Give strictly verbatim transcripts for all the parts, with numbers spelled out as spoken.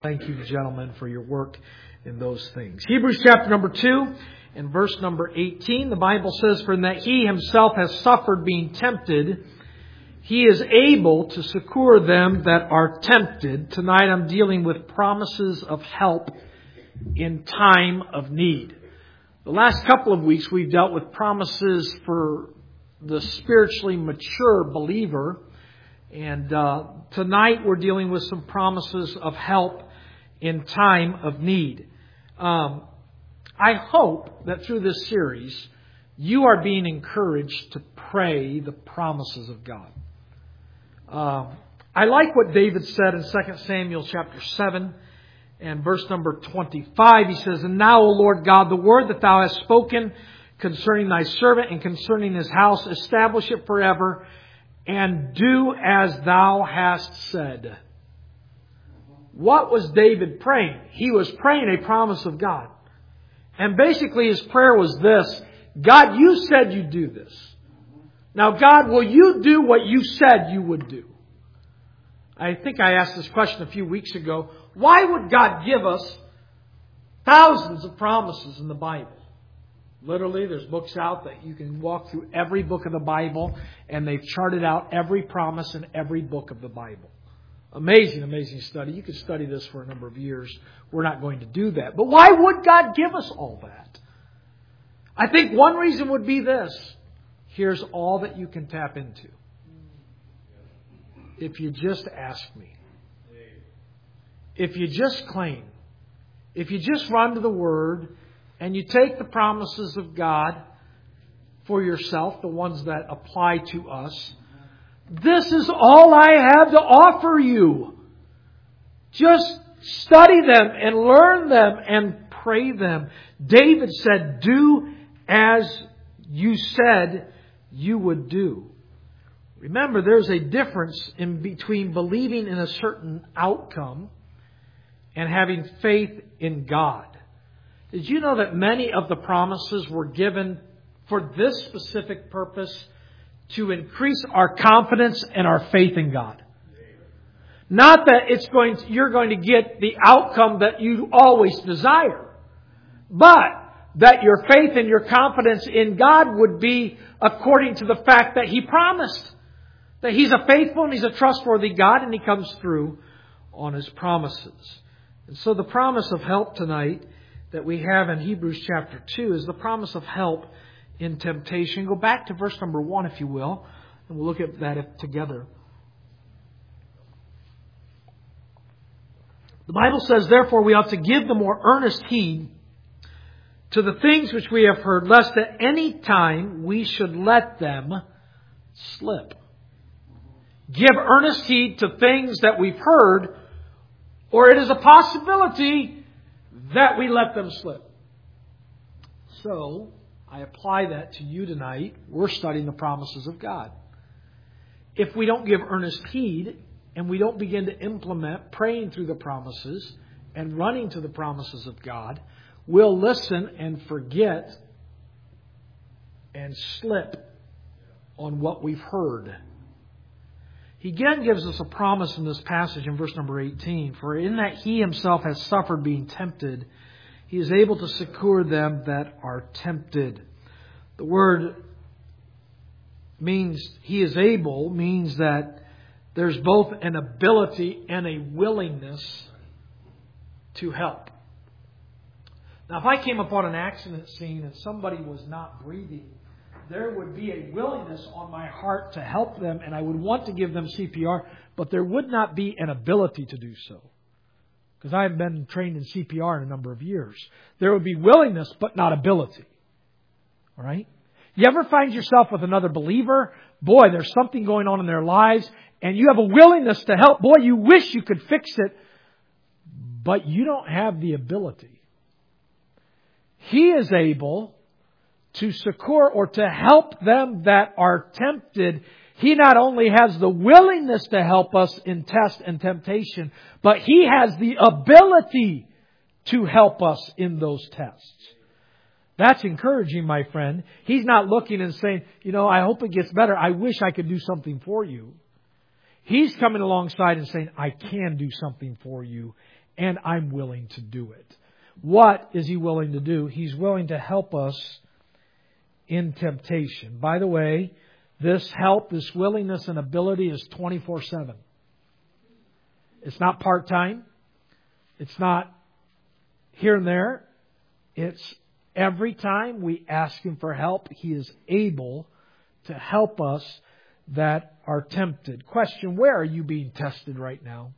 Thank you, gentlemen, for your work in those things. Hebrews chapter number two and verse number eighteen. The Bible says, "For in that He Himself has suffered being tempted, He is able to succor them that are tempted." Tonight I'm dealing with promises of help in time of need. The last couple of weeks we've dealt with promises for the spiritually mature believer. And uh, tonight we're dealing with some promises of help in time of need. Um, I hope that through this series you are being encouraged to pray the promises of God. Uh, I like what David said in Second Samuel chapter seven and verse number twenty-five. He says, "And now, O Lord God, the word that Thou hast spoken concerning Thy servant and concerning his house, establish it forever, and do as Thou hast said." What was David praying? He was praying a promise of God. And basically his prayer was this: God, you said you'd do this. Now, God, will you do what you said you would do? I think I asked this question a few weeks ago. Why would God give us thousands of promises in the Bible? Literally, there's books out that you can walk through every book of the Bible, and they've charted out every promise in every book of the Bible. Amazing, amazing study. You could study this for a number of years. We're not going to do that. But why would God give us all that? I think one reason would be this. Here's all that you can tap into. If you just ask me. If you just claim. If you just run to the Word and you take the promises of God for yourself, the ones that apply to us, this is all I have to offer you. Just study them and learn them and pray them. David said, do as you said you would do. Remember, there's a difference in between believing in a certain outcome and having faith in God. Did you know that many of the promises were given for this specific purpose? To increase our confidence and our faith in God. Not that it's going to, you're going to get the outcome that you always desire, but that your faith and your confidence in God would be according to the fact that He promised. That He's a faithful and He's a trustworthy God, and He comes through on His promises. And so the promise of help tonight that we have in Hebrews chapter two is the promise of help in temptation. Go back to verse number one, if you will, and we'll look at that together. The Bible says, "Therefore we ought to give the more earnest heed to the things which we have heard, lest at any time we should let them slip." Give earnest heed to things that we've heard, or it is a possibility that we let them slip. So, I apply that to you tonight. We're studying the promises of God. If we don't give earnest heed and we don't begin to implement praying through the promises and running to the promises of God, we'll listen and forget and slip on what we've heard. He again gives us a promise in this passage in verse number eighteen. "For in that He Himself has suffered being tempted, He is able to succor them that are tempted." The word means He is able, means that there's both an ability and a willingness to help. Now, if I came upon an accident scene and somebody was not breathing, there would be a willingness on my heart to help them, and I would want to give them C P R, but there would not be an ability to do so. Because I have been trained in C P R in a number of years. There would be willingness, but not ability. All right? You ever find yourself with another believer? Boy, there's something going on in their lives, and you have a willingness to help. Boy, you wish you could fix it, but you don't have the ability. He is able to succor or to help them that are tempted. He not only has the willingness to help us in test and temptation, but He has the ability to help us in those tests. That's encouraging, my friend. He's not looking and saying, you know, I hope it gets better. I wish I could do something for you. He's coming alongside and saying, I can do something for you. and I'm willing to do it. What is He willing to do? He's willing to help us in temptation. By the way, this help, this willingness and ability is twenty-four seven. It's not part-time. It's not here and there. It's every time we ask Him for help, He is able to help us that are tempted. Question, where are you being tested right now?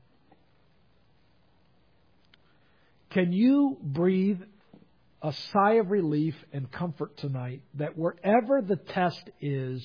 Can you breathe a sigh of relief and comfort tonight that wherever the test is,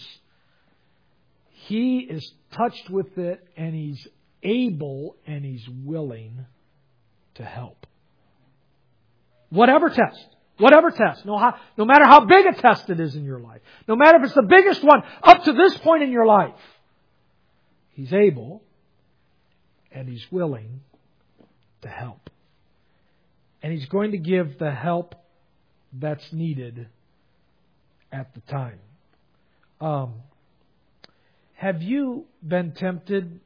He is touched with it and He's able and He's willing to help? Whatever test. Whatever test. No, how, no matter how big a test it is in your life. No matter if it's the biggest one up to this point in your life. He's able and He's willing to help. And He's going to give the help that's needed at the time. Um, have you been tempted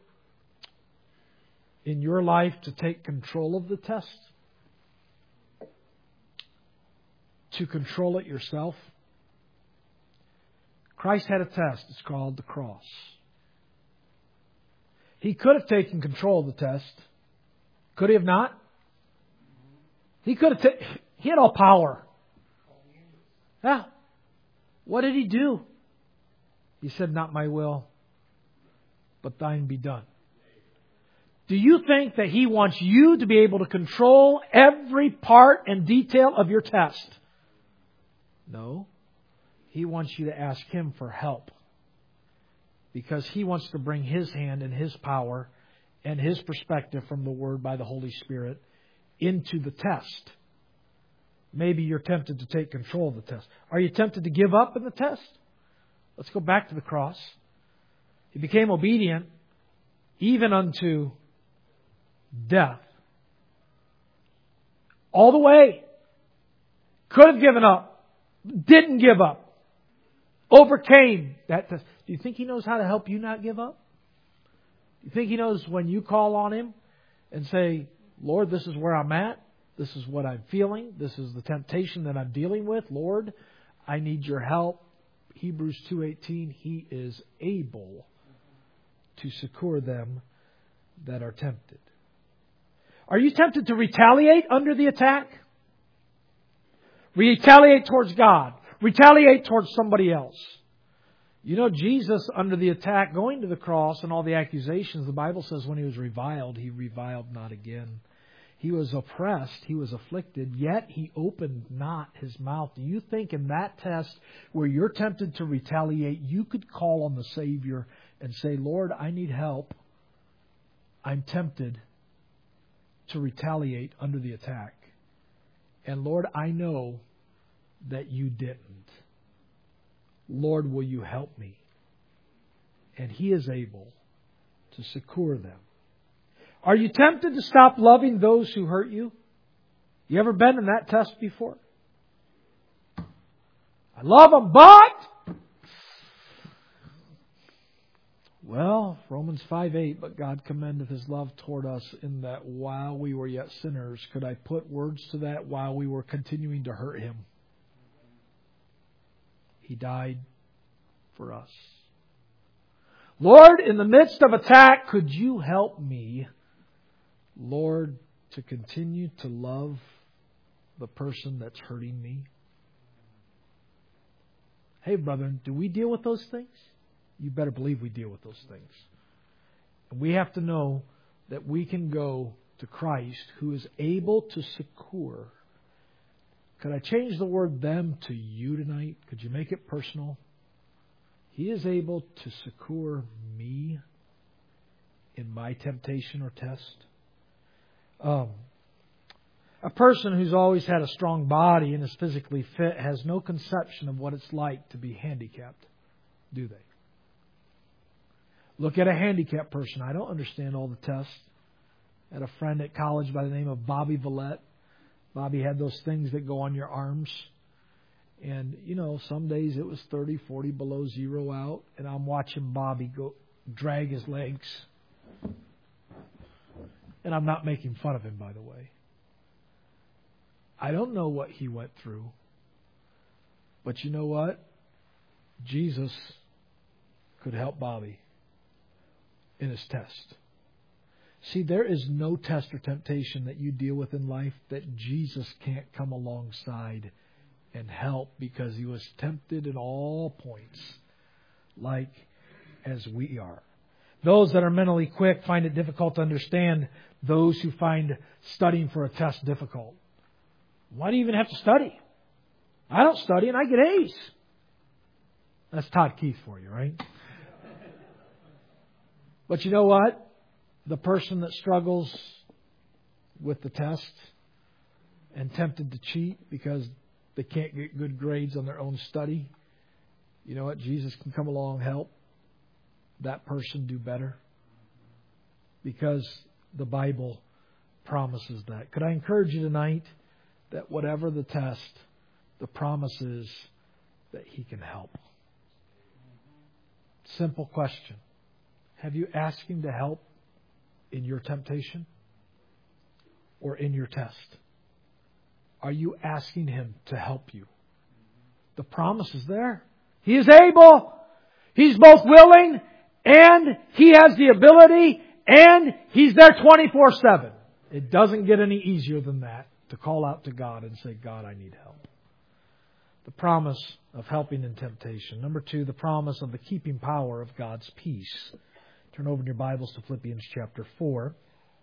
in your life to take control of the test? To control it yourself? Christ had a test. It's called the cross. He could have taken control of the test. Could He have not? He could have ta- He had all power. Yeah. What did He do? He said, not my will, but thine be done. Do you think that He wants you to be able to control every part and detail of your test? No. He wants you to ask Him for help. Because He wants to bring His hand and His power and His perspective from the Word by the Holy Spirit into the test. Maybe you're tempted to take control of the test. Are you tempted to give up in the test? Let's go back to the cross. He became obedient even unto death. All the way. Could have given up. Didn't give up. Overcame that test. Do you think He knows how to help you not give up? Do you think He knows when you call on Him and say, Lord, this is where I'm at. This is what I'm feeling. This is the temptation that I'm dealing with. Lord, I need your help. Hebrews two eighteen, He is able to succor them that are tempted. Are you tempted to retaliate under the attack? Retaliate towards God. Retaliate towards somebody else. You know, Jesus, under the attack, going to the cross and all the accusations, the Bible says when He was reviled, He reviled not again. He was oppressed, He was afflicted, yet He opened not His mouth. Do you think in that test where you're tempted to retaliate, you could call on the Savior and say, Lord, I need help. I'm tempted to retaliate under the attack. And Lord, I know that you didn't. Lord, will you help me? And He is able to succor them. Are you tempted to stop loving those who hurt you? You ever been in that test before? I love them, but... Well, Romans five eight, but God commendeth His love toward us in that while we were yet sinners, could I put words to that, while we were continuing to hurt Him, He died for us. Lord, in the midst of attack, could you help me, Lord, to continue to love the person that's hurting me? Hey, brethren, do we deal with those things? You better believe we deal with those things. And we have to know that we can go to Christ, who is able to succor. Could I change the word them to you tonight? Could you make it personal? He is able to succor me in my temptation or test. Um, a person who's always had a strong body and is physically fit has no conception of what it's like to be handicapped, do they? Look at a handicapped person. I don't understand all the tests. I had a friend at college by the name of Bobby Villette. Bobby had those things that go on your arms. And, you know, some days it was thirty, forty below zero out. And I'm watching Bobby go drag his legs. And I'm not making fun of him, by the way. I don't know what he went through. But you know what? Jesus could help Bobby in his test. See, there is no test or temptation that you deal with in life that Jesus can't come alongside and help, because he was tempted in all points, like as we are. Those that are mentally quick find it difficult to understand those who find studying for a test difficult. Why do you even have to study? I don't study and I get A's. That's Todd Keith for you, right? But you know what? The person that struggles with the test and tempted to cheat because they can't get good grades on their own study, you know what? Jesus can come along and help that person do better, because the Bible promises that. Could I encourage you tonight that whatever the test, the promise is that He can help? Simple question. Have you asked Him to help in your temptation or in your test? Are you asking Him to help you? The promise is there. He is able. He's both willing and He has the ability, and He's there twenty-four seven. It doesn't get any easier than that to call out to God and say, God, I need help. The promise of helping in temptation. Number two, the promise of the keeping power of God's peace. Turn over in your Bibles to Philippians chapter four.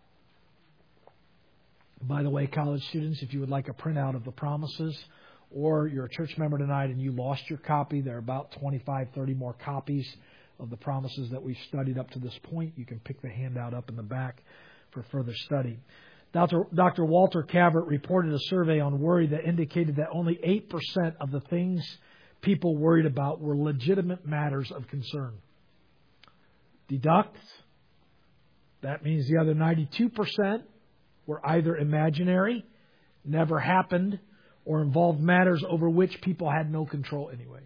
By the way, college students, if you would like a printout of the promises, or you're a church member tonight and you lost your copy, there are about twenty-five, thirty more copies of the promises that we've studied up to this point. You can pick the handout up in the back for further study. Doctor Doctor Walter Cavert reported a survey on worry that indicated that only eight percent of the things people worried about were legitimate matters of concern. Deduct, that means the other ninety-two percent were either imaginary, never happened, or involved matters over which people had no control anyway.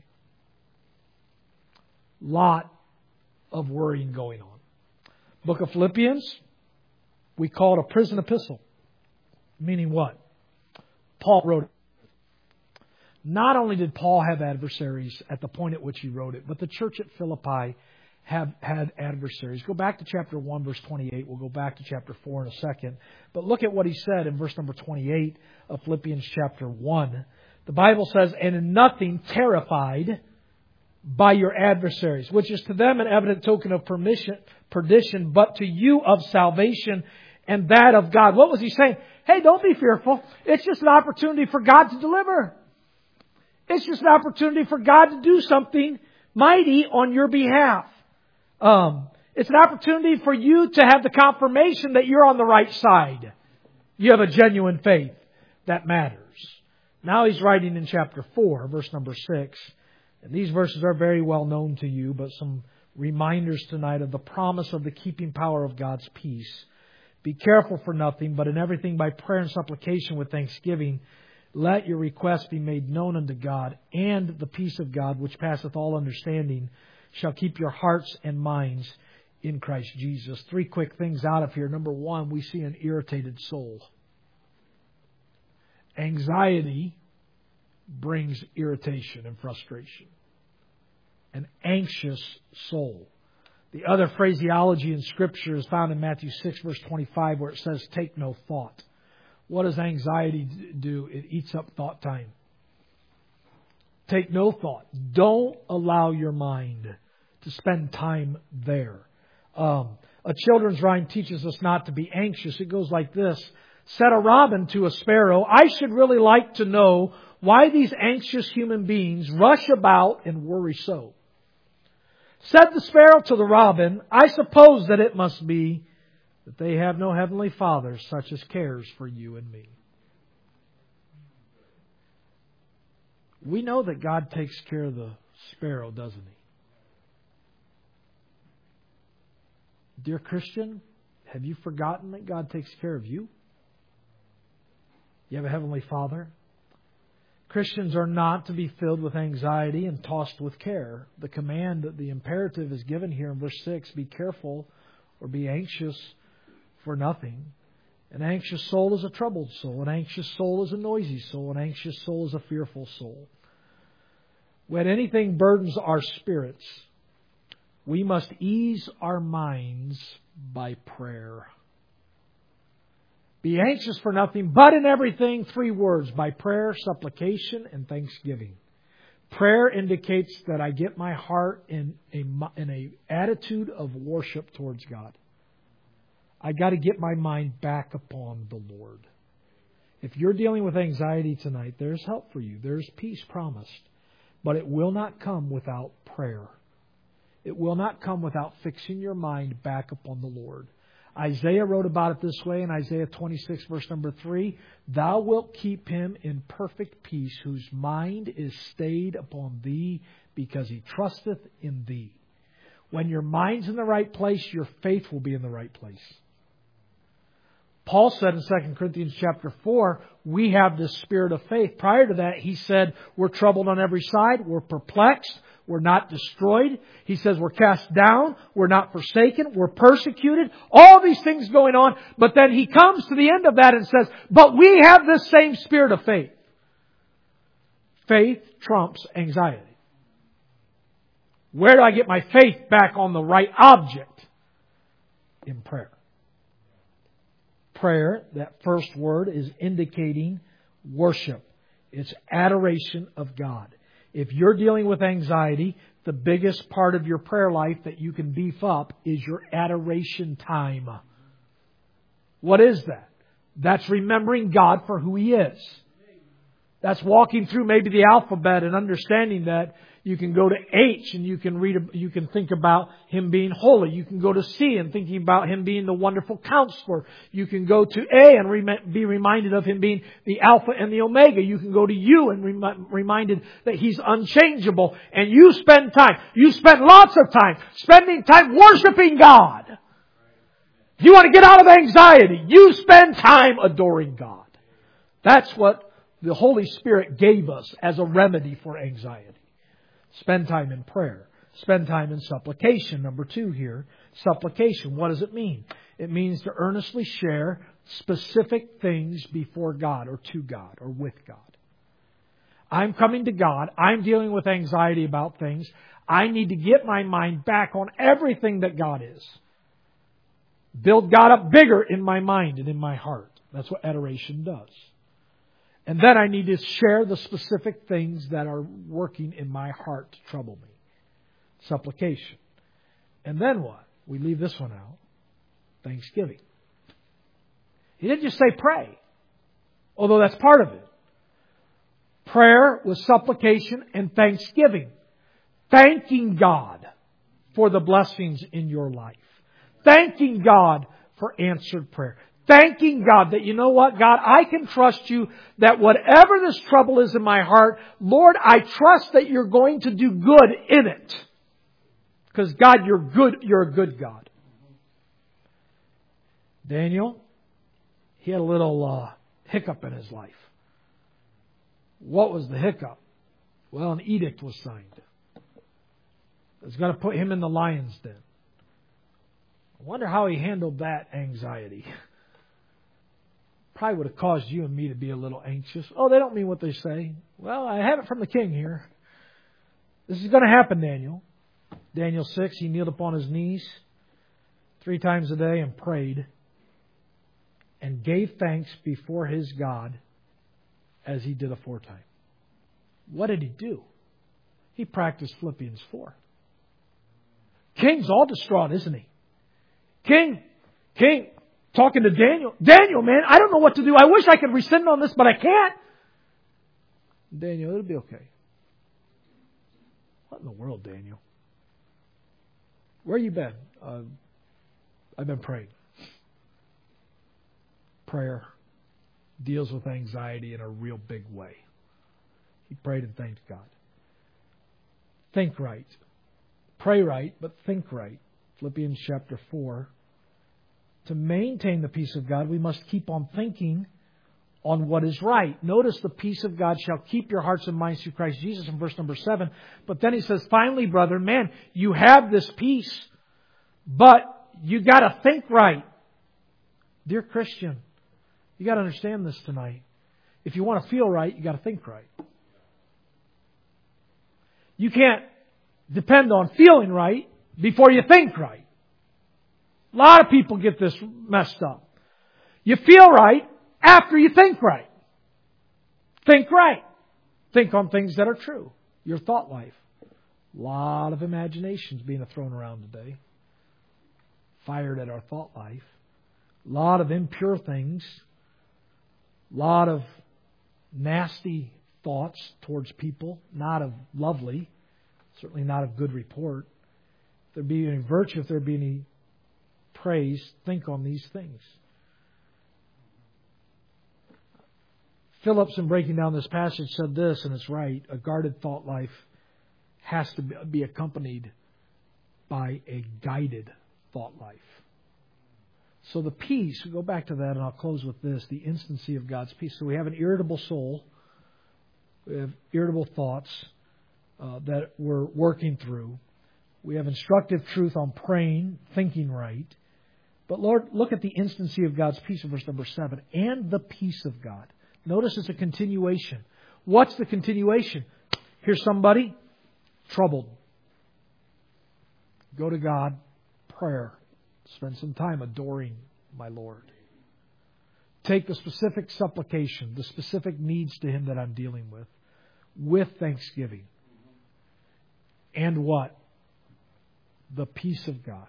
Lot of worrying going on. Book of Philippians, we call it a prison epistle. Meaning what? Paul wrote it. Not only did Paul have adversaries at the point at which he wrote it, but the church at Philippi have had adversaries. Go back to chapter one, verse twenty-eight. We'll go back to chapter four in a second. But look at what he said in verse number twenty-eight of Philippians chapter one. The Bible says, and in nothing terrified by your adversaries, which is to them an evident token of permission, perdition, but to you of salvation, and that of God. What was he saying? Hey, don't be fearful. It's just an opportunity for God to deliver. It's just an opportunity for God to do something mighty on your behalf. Um, it's an opportunity for you to have the confirmation that you're on the right side. You have a genuine faith that matters. Now he's writing in chapter four, verse number six. And these verses are very well known to you, but some reminders tonight of the promise of the keeping power of God's peace. Be careful for nothing, but in everything by prayer and supplication with thanksgiving, let your requests be made known unto God, and the peace of God, which passeth all understanding, shall keep your hearts and minds in Christ Jesus. Three quick things out of here. Number one, we see an irritated soul. Anxiety brings irritation and frustration. An anxious soul. The other phraseology in Scripture is found in Matthew six, verse twenty-five, where it says, take no thought. What does anxiety do? It eats up thought time. Take no thought. Don't allow your mind to spend time there. Um, a children's rhyme teaches us not to be anxious. It goes like this. Said a robin to a sparrow, I should really like to know why these anxious human beings rush about and worry so. Said the sparrow to the robin, I suppose that it must be that they have no heavenly Father such as cares for you and me. We know that God takes care of the sparrow, doesn't He? Dear Christian, have you forgotten that God takes care of you? You have a heavenly Father. Christians are not to be filled with anxiety and tossed with care. The command, the imperative is given here in verse six, be careful or be anxious for nothing. An anxious soul is a troubled soul. An anxious soul is a noisy soul. An anxious soul is a fearful soul. When anything burdens our spirits, we must ease our minds by prayer. Be anxious for nothing, but in everything, three words, by prayer, supplication, and thanksgiving. Prayer indicates that I get my heart in a in a attitude of worship towards God. I got to get my mind back upon the Lord. If you're dealing with anxiety tonight, there's help for you. There's peace promised. But it will not come without prayer. It will not come without fixing your mind back upon the Lord. Isaiah wrote about it this way in Isaiah twenty-six, verse number three. Thou wilt keep him in perfect peace, whose mind is stayed upon thee, because he trusteth in thee. When your mind's in the right place, your faith will be in the right place. Paul said in Second Corinthians chapter four, we have this spirit of faith. Prior to that, he said, we're troubled on every side, we're perplexed, we're not destroyed. He says we're cast down, we're not forsaken, we're persecuted. All these things going on. But then he comes to the end of that and says, but we have this same spirit of faith. Faith trumps anxiety. Where do I get my faith back on the right object? In prayer. Prayer, that first word, is indicating worship. It's adoration of God. If you're dealing with anxiety, the biggest part of your prayer life that you can beef up is your adoration time. What is that? That's remembering God for who He is. That's walking through maybe the alphabet and understanding that you can go to H and you can read, you can think about Him being holy. You can go to C and thinking about Him being the wonderful counselor. You can go to A and rem- be reminded of Him being the Alpha and the Omega. You can go to U and rem- reminded that He's unchangeable. And you spend time, you spend lots of time spending time worshiping God. You want to get out of anxiety. You spend time adoring God. That's what the Holy Spirit gave us as a remedy for anxiety. Spend time in prayer. Spend time in supplication. Number two here, supplication. What does it mean? It means to earnestly share specific things before God or to God or with God. I'm coming to God. I'm dealing with anxiety about things. I need to get my mind back on everything that God is. Build God up bigger in my mind and in my heart. That's what adoration does. And then I need to share the specific things that are working in my heart to trouble me. Supplication. And then what? We leave this one out. Thanksgiving. He didn't just say pray, although that's part of it. Prayer was supplication and thanksgiving. Thanking God for the blessings in your life. Thanking God for answered prayer. Thanking God that, you know what, God, I can trust You that whatever this trouble is in my heart, Lord, I trust that You're going to do good in it. Because God, You're good, You're a good God. Daniel, he had a little uh, hiccup in his life. What was the hiccup? Well, an edict was signed. It's going to put him in the lion's den. I wonder how he handled that anxiety. Probably would have caused you and me to be a little anxious. Oh, they don't mean what they say. Well, I have it from the king here. This is going to happen, Daniel. Daniel six, he kneeled upon his knees three times a day and prayed and gave thanks before his God as he did aforetime. What did he do? He practiced Philippians four. King's all distraught, isn't he? King, King, talking to Daniel. Daniel, man, I don't know what to do. I wish I could rescind on this, but I can't. Daniel, it'll be okay. What in the world, Daniel? Where you been? Uh, I've been praying. Prayer deals with anxiety in a real big way. He prayed and thanked God. Think right. Pray right, but think right. Philippians chapter four. To maintain the peace of God, we must keep on thinking on what is right. Notice the peace of God shall keep your hearts and minds through Christ Jesus in verse number seven. But then he says, finally, brother, man, you have this peace, but you got to think right. Dear Christian, You got to understand this tonight. If you want to feel right, you got to think right. You can't depend on feeling right before you think right. A lot of people get this messed up. You feel right after you think right. Think right. Think on things that are true. Your thought life. A lot of imaginations being thrown around today. Fired at our thought life. A lot of impure things. A lot of nasty thoughts towards people. Not of lovely. Certainly not of good report. If there be any virtue, if there be any praise, think on these things. Phillips, in breaking down this passage, said this, and it's right. A guarded thought life has to be accompanied by a guided thought life. So the peace, we go back to that, and I'll close with this, the instancy of God's peace. So we have an irritable soul. We have irritable thoughts uh, that we're working through. We have instructive truth on praying, thinking right. But Lord, look at the instancy of God's peace in verse number seven. And the peace of God. Notice it's a continuation. What's the continuation? Here's somebody troubled. Go to God, prayer. Spend some time adoring my Lord. Take the specific supplication, the specific needs to Him that I'm dealing with, with thanksgiving. And what? The peace of God.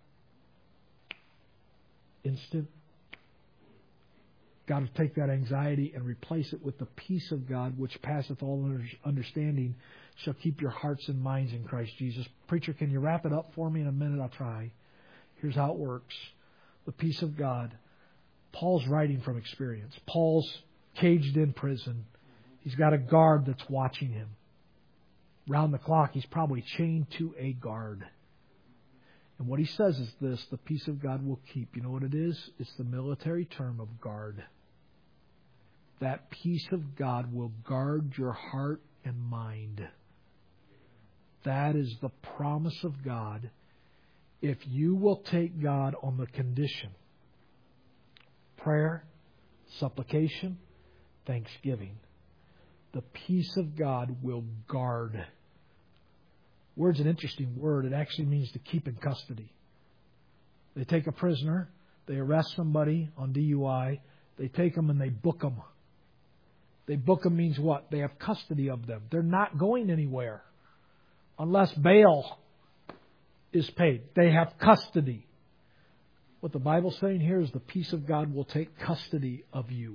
Instant. God will take that anxiety and replace it with the peace of God, which passeth all understanding, shall keep your hearts and minds in Christ Jesus. Preacher, can you wrap it up for me in a minute? I'll try. Here's how it works. The peace of God. Paul's writing from experience. Paul's caged in prison. He's got a guard that's watching him. Round the clock, he's probably chained to a guard. And what he says is this, the peace of God will keep. You know what it is? It's the military term of guard. That peace of God will guard your heart and mind. That is the promise of God. If you will take God on the condition, prayer, supplication, thanksgiving, the peace of God will guard. Word's an interesting word. It actually means to keep in custody. They take a prisoner, they arrest somebody on D U I, they take them and they book them. They book them means what? They have custody of them. They're not going anywhere unless bail is paid. They have custody. What the Bible's saying here is the peace of God will take custody of you.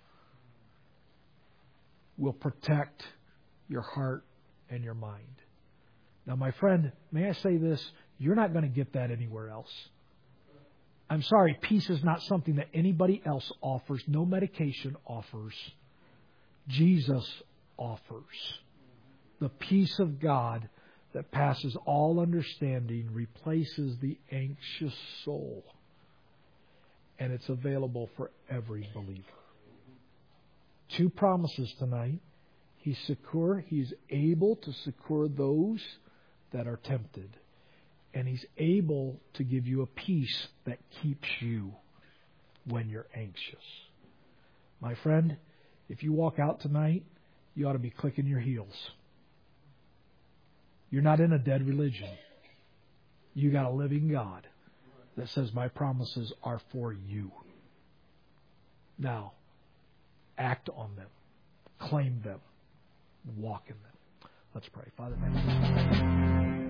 Will protect your heart and your mind. Now, my friend, may I say this? You're not going to get that anywhere else. I'm sorry, peace is not something that anybody else offers. No medication offers. Jesus offers. The peace of God that passes all understanding replaces the anxious soul. And it's available for every believer. Two promises tonight. He's secure. He's able to succor those that are tempted. And He's able to give you a peace that keeps you when you're anxious. My friend, if you walk out tonight, you ought to be clicking your heels. You're not in a dead religion. You got a living God that says my promises are for you. Now, act on them. Claim them. Walk in them. Let's pray. Father, thank you.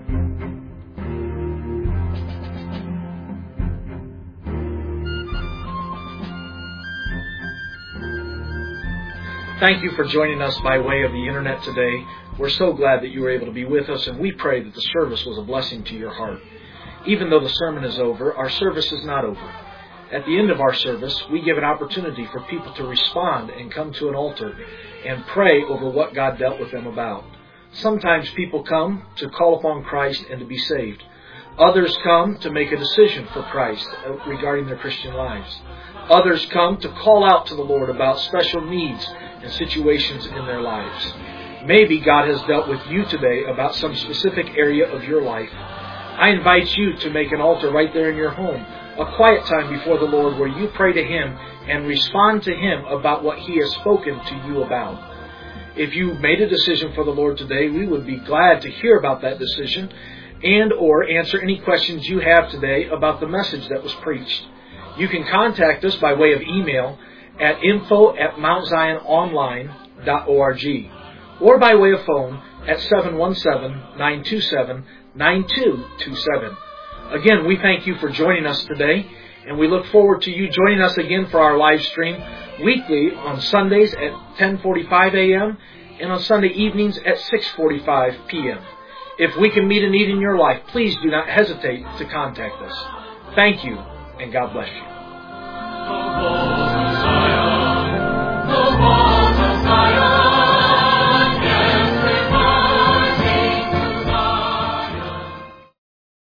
Thank you for joining us by way of the Internet today. We're so glad that you were able to be with us, and we pray that the service was a blessing to your heart. Even though the sermon is over, our service is not over. At the end of our service, we give an opportunity for people to respond and come to an altar and pray over what God dealt with them about. Sometimes people come to call upon Christ and to be saved. Others come to make a decision for Christ regarding their Christian lives. Others come to call out to the Lord about special needs and situations in their lives. Maybe God has dealt with you today about some specific area of your life. I invite you to make an altar right there in your home, a quiet time before the Lord where you pray to Him and respond to Him about what He has spoken to you about. If you made a decision for the Lord today, we would be glad to hear about that decision and or answer any questions you have today about the message that was preached. You can contact us by way of email at info at mount zion online dot org or by way of phone at seven one seven, nine two seven, nine two two seven. Again, we thank you for joining us today, and we look forward to you joining us again for our live stream weekly on Sundays at ten forty-five a.m. and on Sunday evenings at six forty-five p.m. If we can meet a need in your life, please do not hesitate to contact us. Thank you, and God bless you.